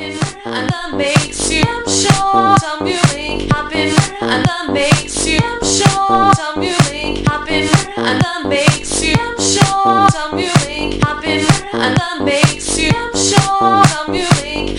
happen, and that makes you sure. Time you make happen, and that makes you sure. Time you make happen, and that makes you sure. Time you make happen, and that makes you sure. Time you make.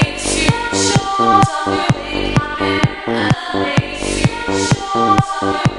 Sure.